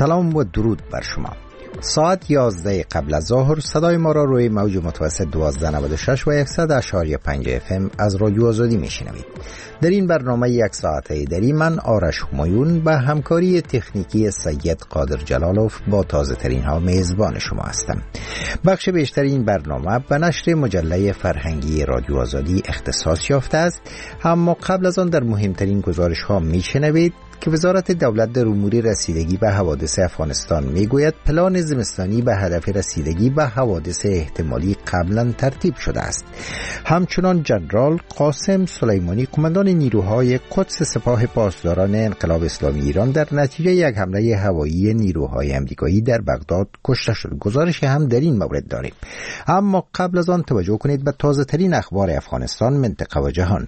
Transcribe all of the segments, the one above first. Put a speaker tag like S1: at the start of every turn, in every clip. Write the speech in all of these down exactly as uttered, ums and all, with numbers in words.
S1: سلام و درود بر شما. ساعت یازده قبل از ظهر صدای ما را روی موج متوسط دوازده نود و شش و صد اشاری پنج اف ام از رادیو آزادی میشنوید. در این برنامه یک ساعته دری من آرش همایون به همکاری تکنیکی سید قادر جلالوف با تازه ترین ها میزبان شما هستم. بخش بیشتر این برنامه به نشر مجله فرهنگی رادیو آزادی اختصاص یافته است، اما قبل از آن در مهمترین گزارش ها میشنوید که وزارت دولت در امور رسیدگی به حوادث افغانستان میگوید پلان زمستانی به هدف رسیدگی به حوادث احتمالی قبلا ترتیب شده است. همچنان جنرال قاسم سلیمانی قماندان نیروهای قدس سپاه پاسداران انقلاب اسلامی ایران در نتیجه یک حمله هوایی نیروهای آمریکایی در بغداد کشته شد. گزارش هم در این مورد داریم، اما قبل از آن توجه کنید به تازه ترین اخبار افغانستان، منطقه و جهان.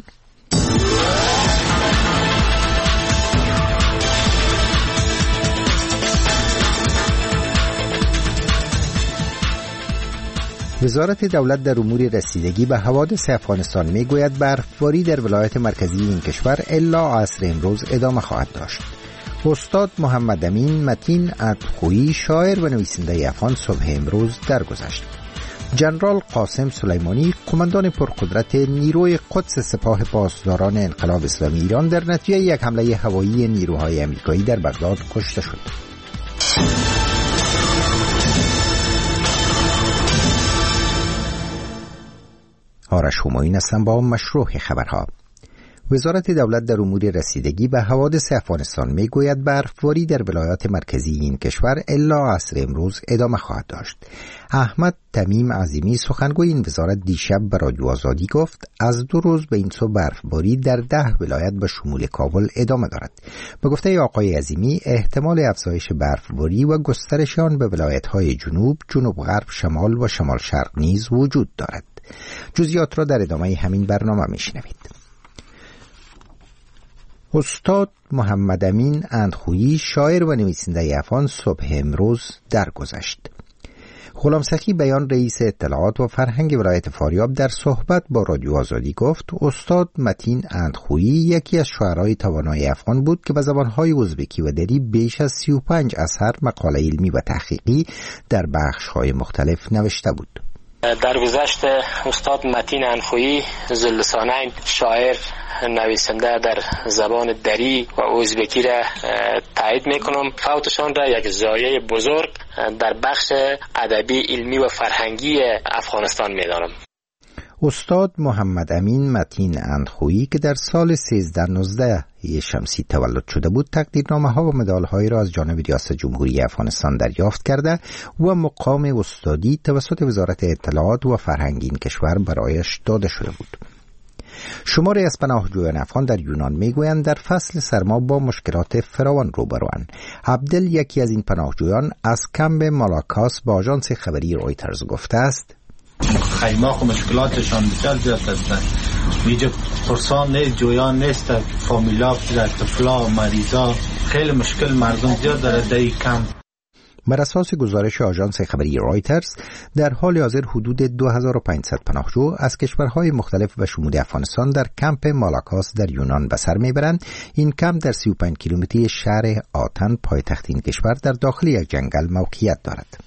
S1: وزارت دولت در امور رسیدگی به حوادث افغانستان میگوید برفباری در ولایت مرکزی این کشور الا عصر امروز ادامه خواهد داشت. استاد محمد امین متین عطخویی شاعر و نویسنده افغان صبح امروز درگذشت. جنرال قاسم سلیمانی قماندان پرقدرت نیروی قدس سپاه پاسداران انقلاب اسلامی ایران در نتیجه یک حمله هوایی نیروهای آمریکایی در بغداد کشته شد. آرش همایون هستم با مشروع خبرها. وزارت دولت در امور رسیدگی به حوادث افغانستان میگوید برفباری در ولایات مرکزی این کشور الا عصر امروز ادامه خواهد داشت. احمد تمیم عظیمی سخنگوی این وزارت دیشب به رادیو آزادی گفت از دو روز به این سو برفباری در ده ولایت به شمول کابل ادامه دارد. به گفته آقای عظیمی احتمال افزایش برفباری و گسترش آن به ولایت‌های جنوب، جنوب غرب، شمال و شمال شرق نیز وجود دارد. جزئیات را در ادامه همین برنامه میشنوید. استاد محمد امین عطخویی شاعر و نویسنده افغان صبح امروز درگذشت. غلام سخی بیان رئیس اطلاعات و فرهنگ ولایت فاریاب در صحبت با رادیو آزادی گفت استاد متین عطخویی یکی از شاعرای توانای افغان بود که به زبانهای ازبکی و دری بیش از سی و پنج اثر مقاله علمی و تحقیقی در بخش‌های مختلف نوشته بود.
S2: در گذشت استاد متین عطخویی ذواللسانین شاعر نویسنده در زبان دری و ازبکی را تایید میکنم. فوتشان را یک ضایعه بزرگ در بخش ادبی، علمی و فرهنگی افغانستان میدانم.
S1: استاد محمد امین متین عطخویی که در سال سیزده نوزده شمسی تولد شده بود تقدیرنامه ها و مدال هایی را از جانب ریاست جمهوری افغانستان دریافت کرده و مقام استادی توسط وزارت اطلاعات و فرهنگ این کشور برایش داده شده بود. شماری از پناهجویان افغان در یونان میگویند در فصل سرما با مشکلات فراوان روبروند. عبدل یکی از این پناهجویان از کمپ مالاکاس با آژانس خبری رویترز گفته است
S3: خیماق و مشکلاتشان بسیار زیاد هستند. اینجا پرسان نیست، جویان نیست، فامیلا، طفلا، مریضا، خیلی مشکل مردم زیاد داره در این کمپ.
S1: بر اساس گزارش آژانس خبری رویترز در حال حاضر حدود دو هزار و پانصد پناهجو از کشورهای مختلف و شمول افغانستان در کمپ مالاکاس در یونان به سر میبرند. این کمپ در سی و پنج کیلومتری شهر آتن پایتخت این کشور در داخل یک جنگل موقعیت دارد.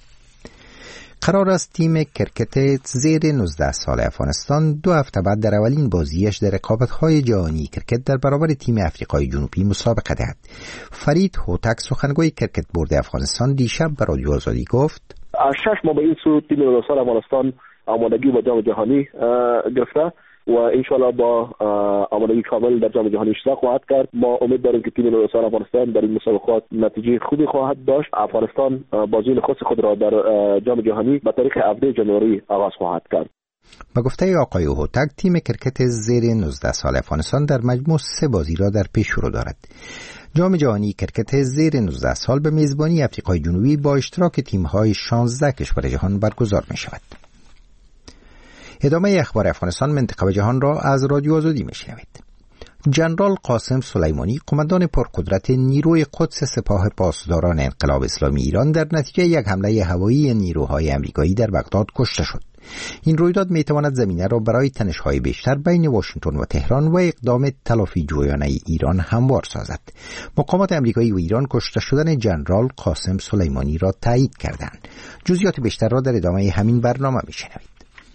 S1: قرار است تیم کرکت زیر نوزده سال افغانستان دو هفته بعد در اولین بازیش در رقابت‌های جهانی کرکت در برابر تیم آفریقای جنوبی مسابقه دهد. فرید هوتک سخنگوی کرکت بورد افغانستان دیشب به رادیو آزادی گفت
S4: از شش ماه به این سو تیم نوزده سال افغانستان آمادگی با جام جهانی گرفته و انشالله با آمادگی کامل در جام جهانی اشتراک خواهد کرد. ما امید داریم که تیم نوزده سال افغانستان در این مسابقات نتیجه خوبی خواهد داشت. افغانستان بازی خاص خود را در جام جهانی به تاریخ هفدهم ژانویه آغاز خواهد کرد.
S1: به گفته آقای هوتک تیم کرکت زیر نوزده سال افغانستان در مجموع سه بازی را در پیش رو دارد. جام جهانی کرکت زیر نوزده سال به میزبانی آفریقای جنوبی با اشتراک تیم‌های شانزده کشور جهان برگزار می‌شود. ادامه اخبار افغانستان، منطقه و جهان را از رادیو آزادی میشنوید. جنرال قاسم سلیمانی، قماندان پرقدرت نیروی قدس سپاه پاسداران انقلاب اسلامی ایران، در نتیجه یک حمله هوایی نیروهای آمریکایی در بغداد کشته شد. این رویداد میتواند زمینه را برای تنش‌های بیشتر بین واشنگتن و تهران و اقدام تلافی جویانه ایران هموار سازد. مقامات آمریکایی و ایران کشته شدن جنرال قاسم سلیمانی را تایید کردند. جزئیات بیشتر را در ادامه همین برنامه میشنوید.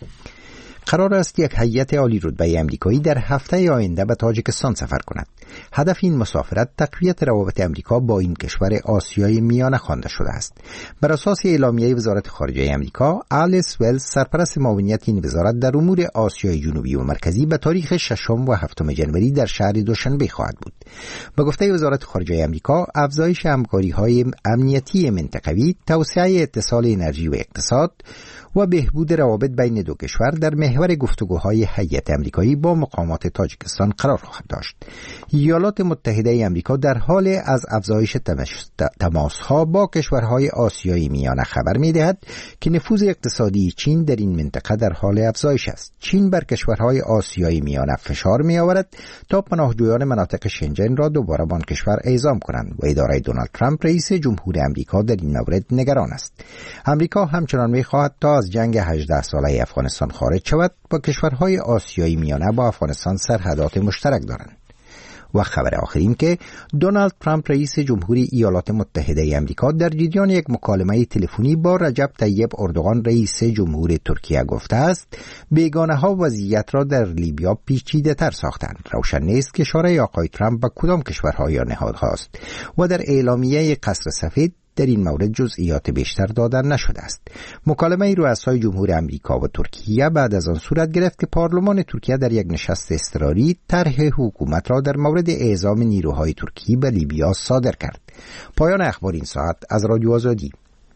S1: قرار است یک هیئت عالی رتبه آمریکایی در هفته آینده به تاجیکستان سفر کند. هدف این مسافرت تقویت روابط آمریکا با این کشور آسیای میانه خوانده شده است. بر اساس اعلامیه وزارت خارجه آمریکا، آلیس ولز، سرپرست معاونیت این وزارت در امور آسیای جنوبی و مرکزی، به تاریخ ششم و هفتم ژانویه در شهر دوشنبه خواهد بود. به گفته وزارت خارجه آمریکا، افزایش همکاری‌های امنیتی منطقوی، توسعه اتصال انرژی و اقتصاد و بهبود روابط بین دو کشور در محور گفتگوهای هیئت آمریکایی با مقامات تاجیکستان قرار خواهد داشت. ایالات متحده آمریکا در حال از افزایش تماس‌ها با کشورهای آسیای میانه خبر می‌دهد که نفوذ اقتصادی چین در این منطقه در حال افزایش است. چین بر کشورهای آسیای میانه فشار می‌آورد تا پناهجویان مناطق شنجن را دوباره به آن کشور اعزام کنند و اداره دونالد ترامپ رئیس جمهور آمریکا در این مورد نگران است. آمریکا همچنان می‌خواهد تا از جنگ هجده ساله افغانستان خارج شود. با کشورهای آسیای میانه با افغانستان سرحدات مشترک دارند. و خبر آخر این که دونالد ترامپ رئیس جمهوری ایالات متحده آمریکا در جریان یک مکالمه تلفنی با رجب طیب اردوغان رئیس جمهور ترکیه گفته است بیگانه ها وضعیت را در لیبیا پیچیده تر ساختند. روشن نیست که اشاره آقای ترامپ به کدام کشورها یا نهادها است و در اعلامیه قصر سفید در این مورد جزئیات بیشتر داده نشده است. مکالمه رؤسای جمهور آمریکا و ترکیه بعد از آن صورت گرفت که پارلمان ترکیه در یک نشست اضطراری طرح حکومت را در مورد اعزام نیروهای ترکی به لیبیا صادر کرد. پایان اخبار این ساعت از رادیو آزادی.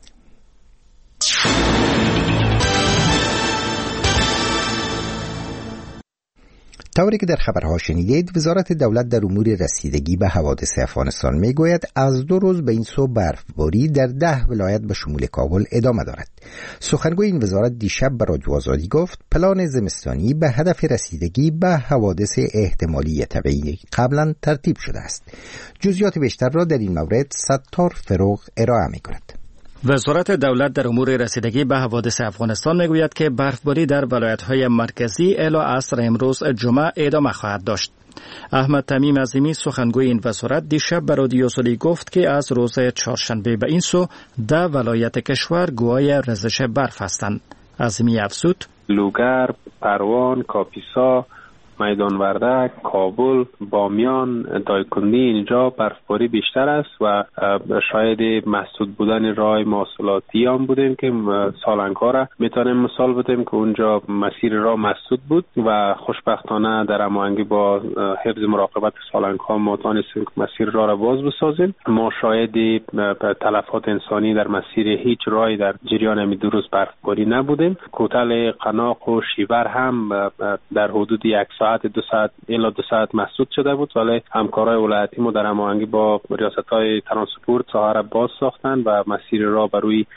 S1: طوری که در خبرها شنیدید، وزارت دولت در امور رسیدگی به حوادث افغانستان میگوید از دو روز به این سو برفباری در ده ولایت به شمول کابل ادامه دارد. سخنگوی این وزارت دیشب به رادیو آزادی گفت پلان زمستانی به هدف رسیدگی به حوادث احتمالی طبیعی قبلا ترتیب شده است. جزئیات بیشتر را در این مورد ستار فروغ ارائه می‌کند.
S5: وزارت دولت در امور رسیدگی به حوادث افغانستان میگوید که برفباری در ولایت‌های مرکزی الی عصر امروز جمعه ادامه خواهد داشت. احمد تمیم عظیمی سخنگوی این وزارت دیشب به رادیو آزادی گفت که از روز چهارشنبه به این سو ده ولایت کشور گواه ریزش برف هستند. عظیمی افزود:
S6: لوگر، پروان، کاپیسا، میدان وردک، کابل، بامیان، دایکنی، اینجا برفباری بیشتر است و شاید مسدود بودن راه مواصلاتی هم بودیم که سالنگ‌ها را میتونیم مثال بدیم که اونجا مسیر راه مسدود بود و خوشبختانه در هماهنگی با حفظ مراقبت سالنگ‌ها ما تونستیم که مسیر راه را باز بسازیم. ما شاید تلفات انسانی در مسیر هیچ راهی در جریان همین دو روز برفباری نبودیم. کوتل قناق و شیور هم در حدود یک ساعت دو ساعت الی دو ساعت مسدود شده بود، ولی همکارای ولایتی ما در هماهنگی با ریاست‌های ترانسپورت ساحه را باز ساختن و مسیر راه بر روی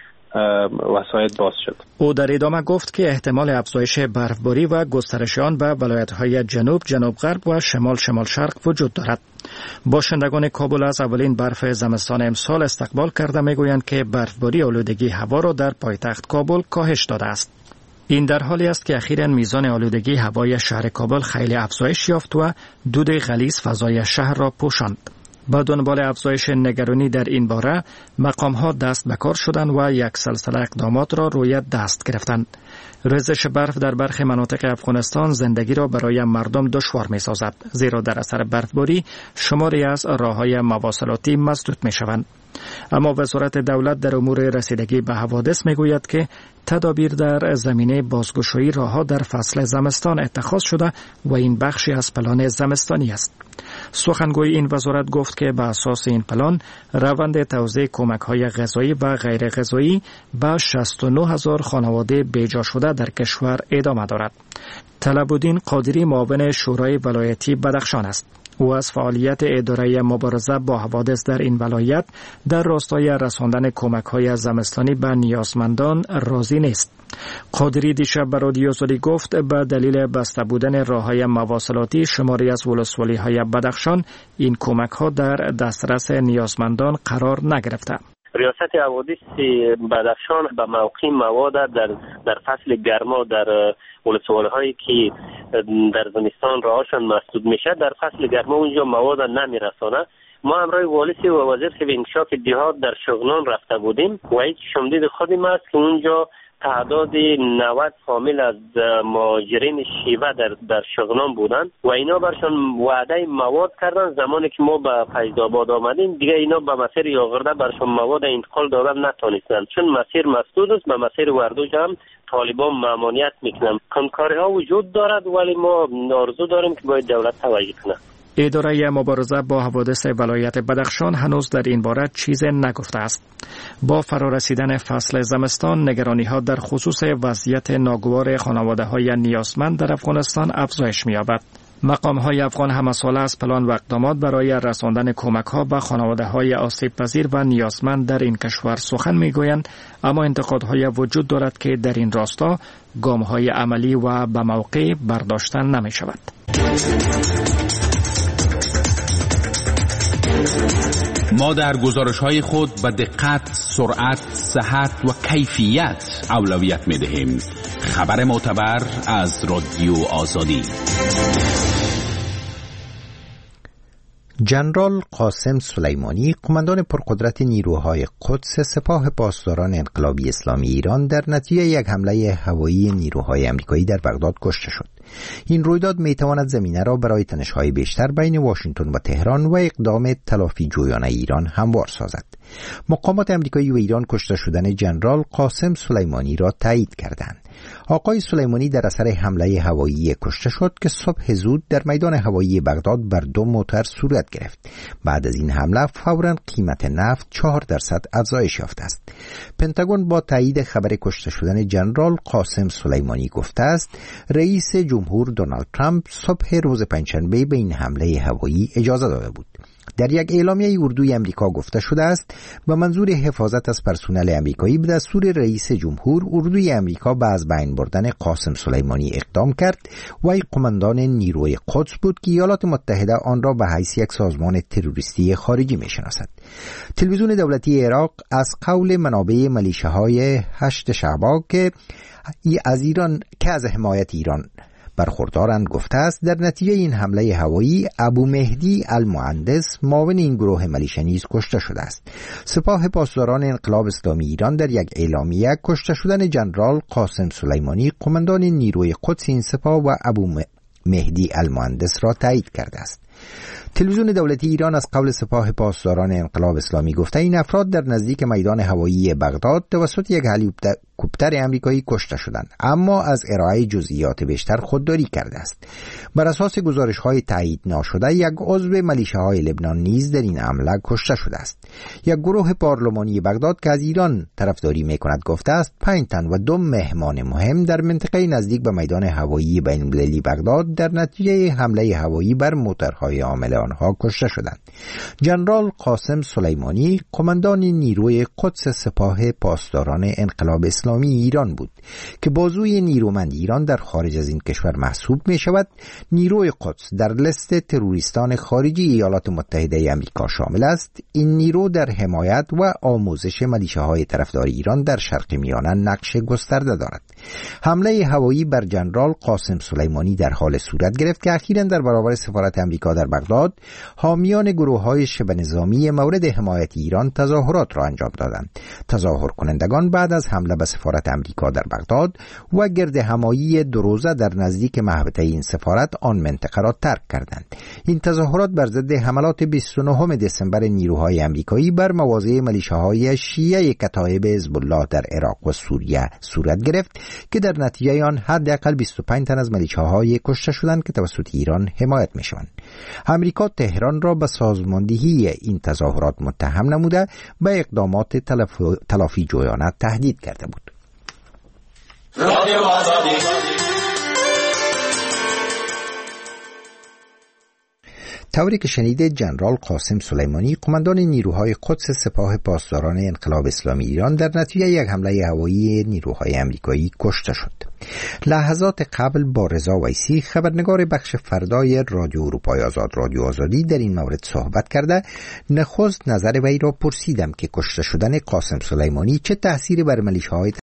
S6: وسایط باز شد.
S5: او در ادامه گفت که احتمال افزایش برفباری و گسترش آن به ولایت‌های جنوب، جنوب غرب و شمال شمال شرق وجود دارد. باشندگان کابل از اولین برف زمستان امسال استقبال کرده میگویند که برفباری آلودگی هوا را در پایتخت کابل کاهش داده است. این در حالی است که اخیراً میزان آلودگی هوای شهر کابل خیلی افزایش یافت و دود غلیظ فضای شهر را پوشاند. با دنبال افزایش نگرانی در این باره، مقام‌ها دست به کار شدند و یک سلسله اقدامات را روی دست گرفتند. ریزش برف در برخی مناطق افغانستان زندگی را برای مردم دشوار می‌سازد، زیرا در اثر برفباری شماری از راه‌های مواصلاتی مسدود می‌شوند. اما وزارت دولت در امور رسیدگی به حوادث میگوید که تدابیر در زمینه بازگشایی راه‌ها در فصل زمستان اتخاذ شده و این بخشی از پلان زمستانی است. سخنگوی این وزارت گفت که به اساس این پلان روند توزیع کمک‌های غذایی و غیر غذایی به شصت و نه هزار خانواده بیجا شده در کشور ادامه دارد. طلب‌الدین قادری معاون شورای ولایتی بدخشان است. او از فعالیت اداره مبارزه با حوادث در این ولایت در راستای رساندن کمک‌های زمستانی به نیازمندان راضی نیست. قادری دیشب به رادیو آزادی گفت به دلیل بسته بودن راه‌های مواصلاتی شماری از ولسوالی‌های بدخشان این کمک‌ها در دسترس نیازمندان قرار نگرفته.
S7: ریاست حوادث بدخشان به موقع مواد در در فصل گرما در ولسوالی‌هایی که در زمستان راهشان مسدود میشه در فصل گرما اونجا مواد نمیرسانه. ما همراه والی و وزیر صاحب انکشاف دیهات در شغنان رفته بودیم و هیچ شمدید خودم است که اونجا تعداد نود فامیل از مهاجرین شیوه در در شغنان بودند و اینا برشان وعده مواد کردن. زمانی که ما به فیض‌آباد آمدیم دیگه اینا به مسیر یاغرده برشان مواد انتقال دادن نتونستند، چون مسیر مسدود است. به مسیر وردوج هم طالبان ممانعت میکنن. کمکاری ها وجود دارد ولی ما آرزو داریم که باید دولت توجه کنه.
S5: اداره مبارزه با حوادث ولایت بدخشان هنوز در این باره چیز نگفته است. با فرارسیدن فصل زمستان نگرانی ها در خصوص وضعیت ناگوار خانواده های نیازمند در افغانستان افزایش می‌یابد. مقام های افغان همساله از پلان و اقدامات برای رساندن کمک ها به خانواده های آسیب پذیر و نیازمند در این کشور سخن میگویند، اما انتقادهای وجود دارد که در این راستا گام های عملی و به موقع برداشتن نمی شود.
S8: ما در گزارش‌های خود به دقت، سرعت، صحت و کیفیت اولویت می‌دهیم. خبر معتبر از رادیو آزادی.
S1: جنرال قاسم سلیمانی، قماندان پرقدرت نیروهای قدس سپاه پاسداران انقلابی اسلامی ایران، در نتیجه یک حمله هوایی نیروهای آمریکایی در بغداد کشته شد. این رویداد میتواند زمینه را برای تنش‌های بیشتر بین واشنگتن و تهران و اقدام تلافی جویانه ایران هموار سازد. مقامات آمریکایی و ایران کشته شدن جنرال قاسم سلیمانی را تایید کردند. آقای سلیمانی در اثر حمله هوایی کشته شد که صبح زود در میدان هوایی بغداد بر دو موتور صورت گرفت. بعد از این حمله فوراً قیمت نفت چهار درصد افزایش یافته است. پنتاگون با تایید خبر کشته شدن جنرال قاسم سلیمانی گفته است رئیس جمهور دونالد ترامپ صبح روز پنجشنبه به این حمله هوایی اجازه داده بود. در یک اعلامیه اردوی امریکا گفته شده است به منظور حفاظت از پرسنل امریکایی به دستور رئیس جمهور اردوی امریکا به از بین بردن قاسم سلیمانی اقدام کرد و ای قماندان نیروی قدس بود که ایالات متحده آن را به حیث یک سازمان تروریستی خارجی می‌شناسد. تلویزیون دولتی عراق از قول منابع ملیشه‌های هشت شعبا که از ایران که از حمایت ایران برخوردارند گفته است در نتیجه این حمله هوایی ابو مهدی المهندس معاون این گروه ملیشه نیز کشته شده است. سپاه پاسداران انقلاب اسلامی ایران در یک اعلامیه کشته شدن جنرال قاسم سلیمانی قماندان نیروی قدس این سپاه و ابو مهدی المهندس را تایید کرده است. تلویزیون دولتی ایران از قول سپاه پاسداران انقلاب اسلامی گفته این افراد در نزدیک میدان هوایی بغداد توسط یک هلیکوپتر آمریکایی کشته شدند، اما از ارائه جزئیات بیشتر خودداری کرده است. بر اساس گزارش‌های تایید ناشده یک عضو ملیشه‌های لبنان نیز در این حمله کشته شده است. یک گروه پارلمانی بغداد که از ایران طرفداری می‌کند گفته است پنج تن و دو مهمان مهم در منطقه نزدیک به میدان هوایی بین‌المللی بغداد در نتیجه حمله هوایی بر موتورهای حامل آنها کشته شدند. جنرال قاسم سلیمانی قماندان نیروی قدس سپاه پاسداران انقلاب اسلامی ایران بود که بازوی نیرومند ایران در خارج از این کشور محسوب می شود. نیروی قدس در لست تروریستان خارجی ایالات متحده آمریکا شامل است. این نیرو در حمایت و آموزش ملیشه‌های طرفدار ایران در شرق میانه نقش گسترده دارد. حمله هوایی بر جنرال قاسم سلیمانی در حال صورت گرفت که اخیراً در برابر سفارت آمریکا در بغداد حامیان گروه‌های شبه نظامی مورد حمایت ایران تظاهرات را انجام دادند. تظاهر کنندگان بعد از حمله به سفارت آمریکا در بغداد و گرد همایی دو روزه در نزدیک محوطه این سفارت آن منطقه را ترک کردند. این تظاهرات بر ضد حملات بیست و نهم دسامبر نیروهای آمریکایی بر مواضع ملیشه‌های شیعه کتایب حزب الله در عراق و سوریه صورت گرفت که در نتیجه آن حداقل بیست و پنج تن از ملیشه‌های کشته شدند که توسط ایران حمایت می‌شوند. آمریکا تهران را به سازماندهی این تظاهرات متهم نموده به اقدامات تلف... تلافی جویانه تهدید کرده بود. طوری که شنیده جنرال قاسم سلیمانی قماندان نیروهای قدس سپاه پاسداران انقلاب اسلامی ایران در نتیجه یک حمله هوایی نیروهای امریکایی کشته شد. لحظات قبل با رضا ویسی خبرنگار بخش فردای رادیو اروپای آزاد رادیو آزادی در این مورد صحبت کرده نخست نظر وی را پرسیدم که کشته شدن قاسم سلیمانی چه تأثیری بر ملیشه‌های